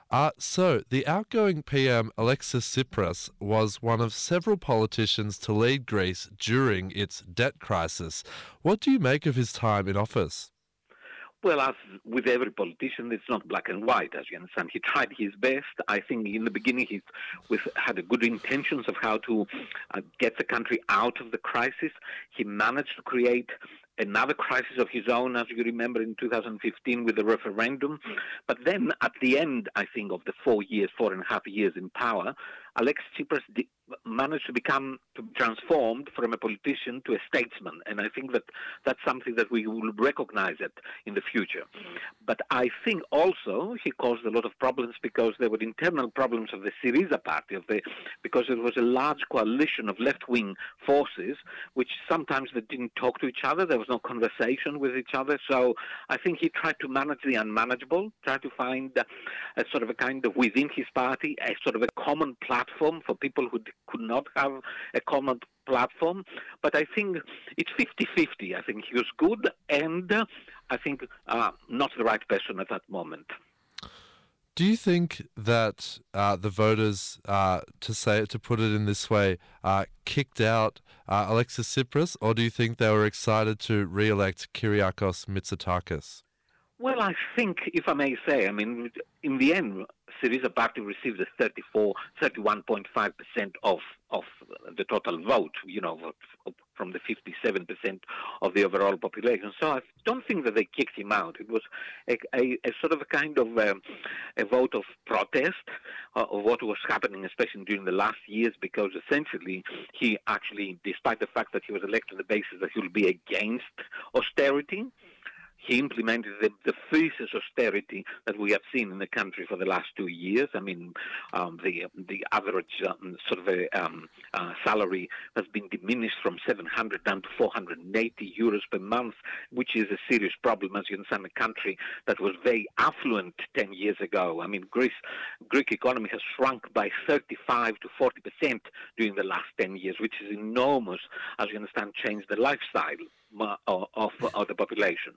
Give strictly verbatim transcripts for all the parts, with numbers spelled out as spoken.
Uh, so, the outgoing P M Alexis Tsipras was one of several politicians to lead Greece during its debt crisis. What do you make of his time in office? Well, as with every politician, it's not black and white, as you understand. He tried his best. I think in the beginning he with, had a good intentions of how to uh, get the country out of the crisis. He managed to create another crisis of his own, as you remember, in two thousand fifteen with the referendum. But then at the end, I think, of the four years, four and a half years in power, Alexis Tsipras di- managed to become to be transformed from a politician to a statesman, and I think that that's something that we will recognize it in the future. But I think also he caused a lot of problems because there were internal problems of the Syriza party, of the because it was a large coalition of left-wing forces, which sometimes they didn't talk to each other. There was no conversation with each other. So I think he tried to manage the unmanageable, tried to find a, a sort of a kind of within his party, a sort of a common platform for people who could not have a common platform. But I think it's fifty-fifty. I think he was good and uh, I think uh, not the right person at that moment. Do you think that uh, the voters, uh, to say it, to put it in this way, uh, kicked out uh, Alexis Tsipras, or do you think they were excited to re-elect Kyriakos Mitsotakis? Well, I think, if I may say, I mean, in the end, Syriza party received a thirty-four, thirty-one point five percent of of the total vote, you know, from the fifty-seven percent of the overall population. So I don't think that they kicked him out. It was a, a, a sort of a kind of um, a vote of protest uh, of what was happening, especially during the last years, because essentially he actually, despite the fact that he was elected on the basis that he will be against austerity, he implemented the, the fiercest austerity that we have seen in the country for the last two years. I mean, um, the the average um, sort of a, um, uh, salary has been diminished from seven hundred down to four hundred eighty euros per month, which is a serious problem, as you understand, a country that was very affluent ten years ago. I mean, Greece, Greek economy has shrunk by thirty-five to forty percent during the last ten years, which is enormous, as you understand, changed the lifestyle of, of, of the population.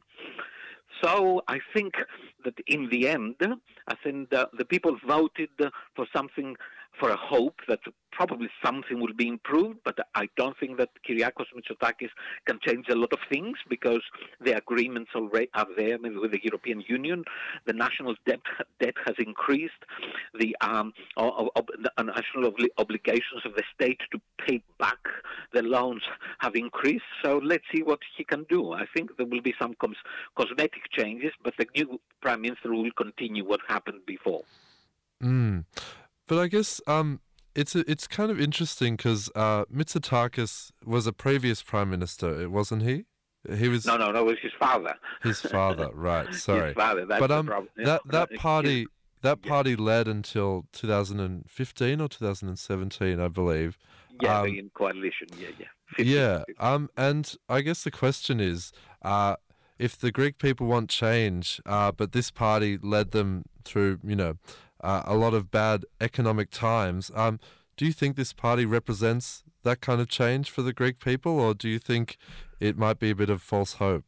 So I think that in the end, I think the, the people voted for something, for a hope that probably something will be improved, but I don't think that Kyriakos Mitsotakis can change a lot of things because the agreements already are there with the European Union. The national debt debt has increased. The, um, ob- ob- the national obli- obligations of the state to pay back the loans have increased. So let's see what he can do. I think there will be some cos- cosmetic changes, but the new prime minister will continue what happened before. Mm. But I guess um, it's a, it's kind of interesting because uh, Mitsotakis was a previous prime minister, wasn't he? He was no, no, no. It was his father. His father, right? Sorry, his father. That's but the um, problem. that that party that yeah. party led until two thousand fifteen or two thousand seventeen, I believe. Yeah, um, the in coalition. Yeah, yeah. fifteen, yeah, fifteen. um, and I guess the question is, uh, if the Greek people want change, uh, but this party led them through, you know, uh, a lot of bad economic times. Um, do you think this party represents that kind of change for the Greek people, or do you think it might be a bit of false hope?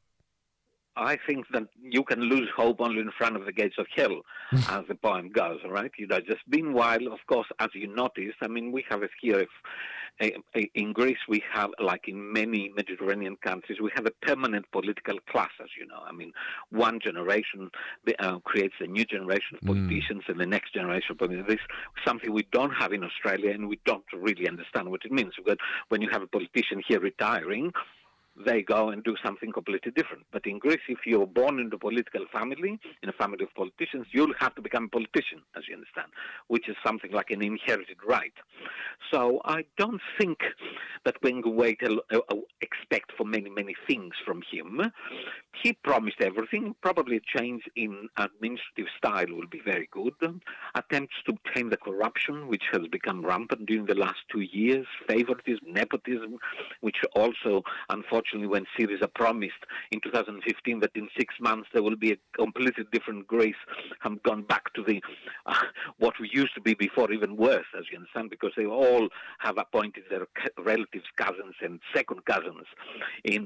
I think that you can lose hope only in front of the gates of hell, as the poem goes, right? You know, just meanwhile, of course, as you notice, I mean, we have it here. If, uh, in Greece, we have, like in many Mediterranean countries, we have a permanent political class, as you know. I mean, one generation uh, creates a new generation of politicians, mm. and the next generation of politicians. This is something we don't have in Australia, and we don't really understand what it means. But when you have a politician here retiring, they go and do something completely different. But in Greece, if you're born into a political family, in a family of politicians, you'll have to become a politician, as you understand, which is something like an inherited right. So I don't think that when we wait, uh, expect for many, many things from him. He promised everything. Probably a change in administrative style will be very good. Attempts to tame the corruption, which has become rampant during the last two years, favoritism, nepotism, which also, unfortunately, unfortunately, when Syriza promised in two thousand fifteen that in six months there will be a completely different Greece, have gone back to the uh, what we used to be before, even worse, as you understand, because they all have appointed their relatives, cousins, and second cousins in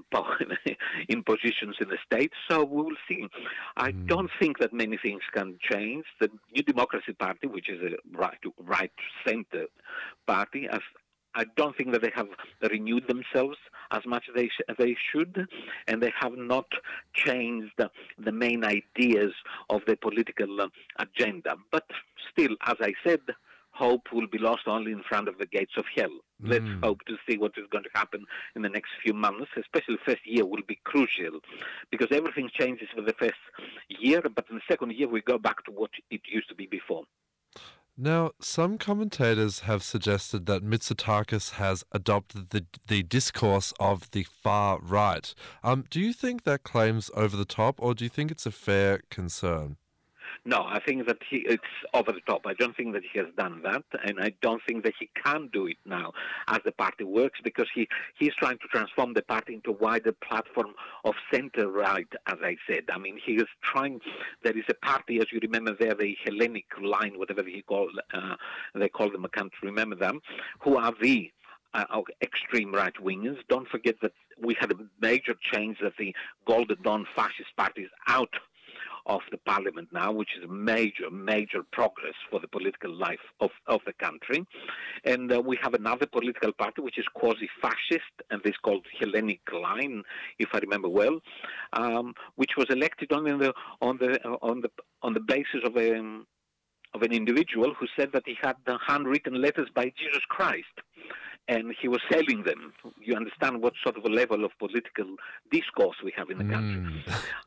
in positions in the state. So we will see. I Mm. don't think that many things can change. The New Democracy Party, which is a right right centre party, as I don't think that they have renewed themselves as much as they, sh- they should, and they have not changed the, the main ideas of the political uh, agenda. But still, as I said, hope will be lost only in front of the gates of hell. Mm. Let's hope to see what is going to happen in the next few months, especially the first year will be crucial, because everything changes for the first year, but in the second year we go back to what it used to be before. Now, some commentators have suggested that Mitsotakis has adopted the the discourse of the far right. Um, do you think that claim's over the top, or do you think it's a fair concern? No, I think that he, it's over the top. I don't think that he has done that, and I don't think that he can do it now as the party works, because he, he's trying to transform the party into a wider platform of center-right, as I said. I mean, he is trying, there is a party, as you remember there, the Hellenic line, whatever he call, uh, they call them, I can't remember them, who are the Uh, extreme right-wingers. Don't forget that we had a major change, that the Golden Dawn fascist party is out of the parliament now, which is a major, major progress for the political life of, of the country. And uh, we have another political party which is quasi-fascist, and this is called Hellenic Line, if I remember well, um, which was elected on the on the on the on the basis of a of an individual who said that he had the handwritten letters by Jesus Christ, and he was selling them. You understand what sort of a level of political discourse we have in the country. Mm.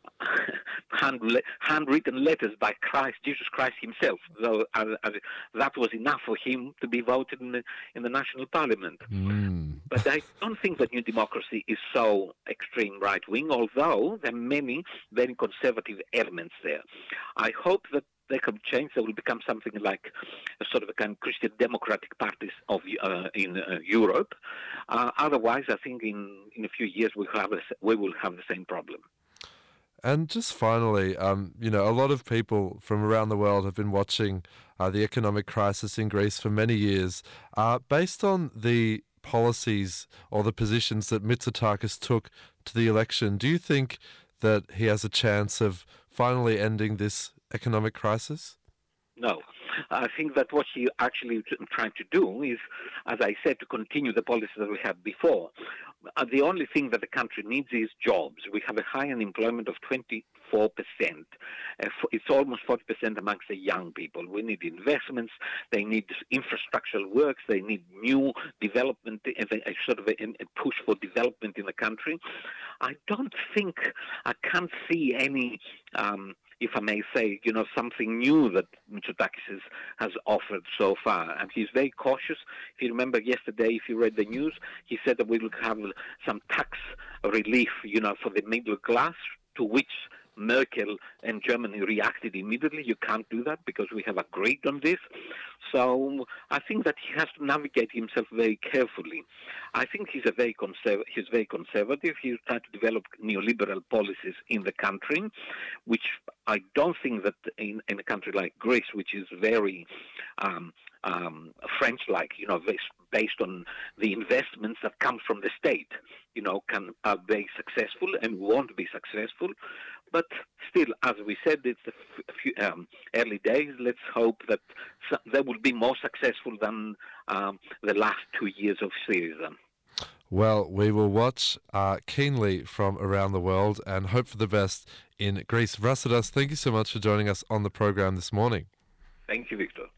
Hand, handwritten letters by Christ, Jesus Christ himself. So uh, uh, that was enough for him to be voted in the, in the national parliament. Mm. But I don't think that New Democracy is so extreme right-wing, although there are many very conservative elements there. I hope that they can change. They will become something like a sort of a kind of Christian democratic parties of uh, in uh, Europe. Uh, otherwise, I think in, in a few years we have a, we will have the same problem. And just finally, um, you know, a lot of people from around the world have been watching uh, the economic crisis in Greece for many years. Uh, based on the policies or the positions that Mitsotakis took to the election, do you think that he has a chance of finally ending this economic crisis? No. I think that what he actually trying to do is, as I said, to continue the policies that we had before. Uh, the only thing that the country needs is jobs. We have a high unemployment of twenty-four percent. Uh, it's almost forty percent amongst the young people. We need investments. They need infrastructural works. They need new development, a sort of a, a push for development in the country. I don't think, I can't see any... Um, if I may say, you know, something new that Mitsotakis has, has offered so far. And he's very cautious. If you remember yesterday, if you read the news, he said that we will have some tax relief, you know, for the middle class, to which Merkel and Germany reacted immediately. You can't do that because we have agreed on this. So I think that he has to navigate himself very carefully. I think he's a very conserv- he's very conservative. He's trying to develop neoliberal policies in the country, which I don't think that in, in a country like Greece, which is very um, um, French-like, you know, based on the investments that come from the state, you know, can are very successful and won't be successful. But still, as we said, it's a few um, early days. Let's hope that they will be more successful than um, the last two years of Syriza. Well, we will watch uh, keenly from around the world and hope for the best in Greece. Vasileios, thank you so much for joining us on the program this morning. Thank you, Victor.